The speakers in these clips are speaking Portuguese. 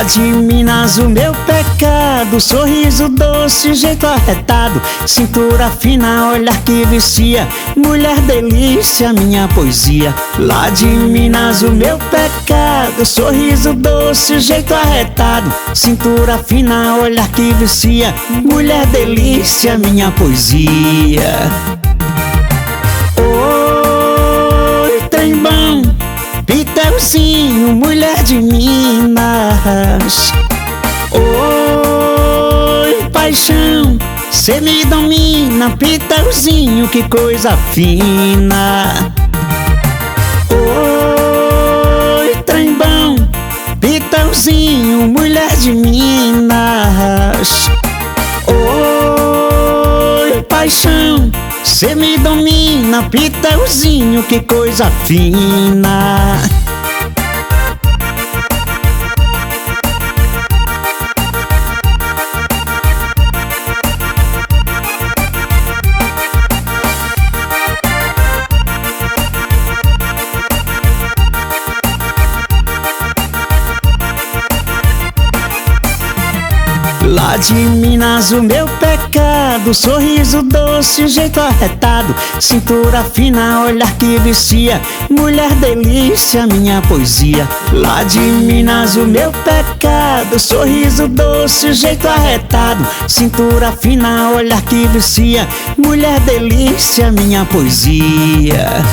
Lá de Minas o meu pecado, sorriso doce, jeito arretado, cintura fina, olhar que vicia, mulher delícia, minha poesia. Lá de Minas o meu pecado, sorriso doce, jeito arretado, cintura fina, olhar que vicia, mulher delícia, minha poesia. Oi, trem bom, Piteuzinho, mulher de Minas. Oi, paixão, cê me domina, Piteuzinho, que coisa fina. Oi, trem bom, Piteuzinho, mulher de Minas. Oi, paixão, cê me domina, Piteuzinho, que coisa fina. Lá de Minas o meu pecado, sorriso doce, jeito arretado, cintura fina, olhar que vicia, mulher delícia, minha poesia. Lá de Minas o meu pecado, sorriso doce, jeito arretado, cintura fina, olhar que vicia, mulher delícia, minha poesia.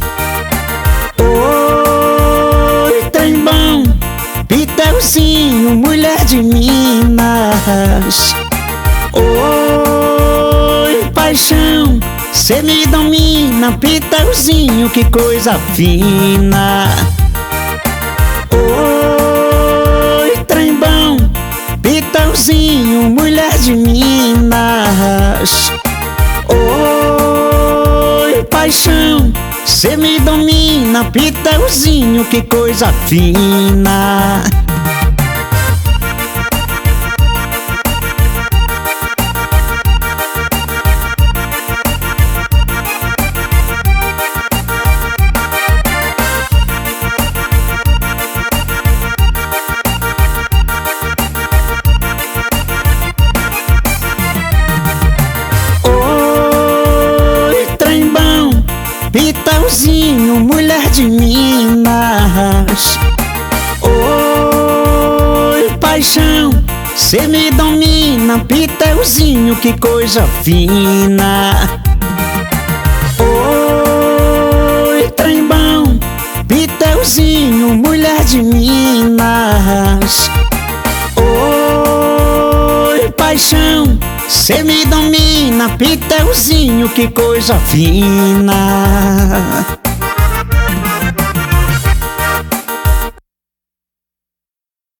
Oi, trem bom, Piteuzinho, mulher de Minas. Oi, paixão, cê me domina, Piteuzinho, que coisa fina. Oi, trem bom, Piteuzinho, mulher de Minas. Oi, paixão, cê me domina, Piteuzinho, que coisa fina. Piteuzinho, mulher de Minas. Oi, paixão, cê me domina, Piteuzinho, que coisa fina. Oi, trem bom, Piteuzinho, mulher de Minas. Oi, paixão, cê me domina, Piteuzinho, que coisa fina.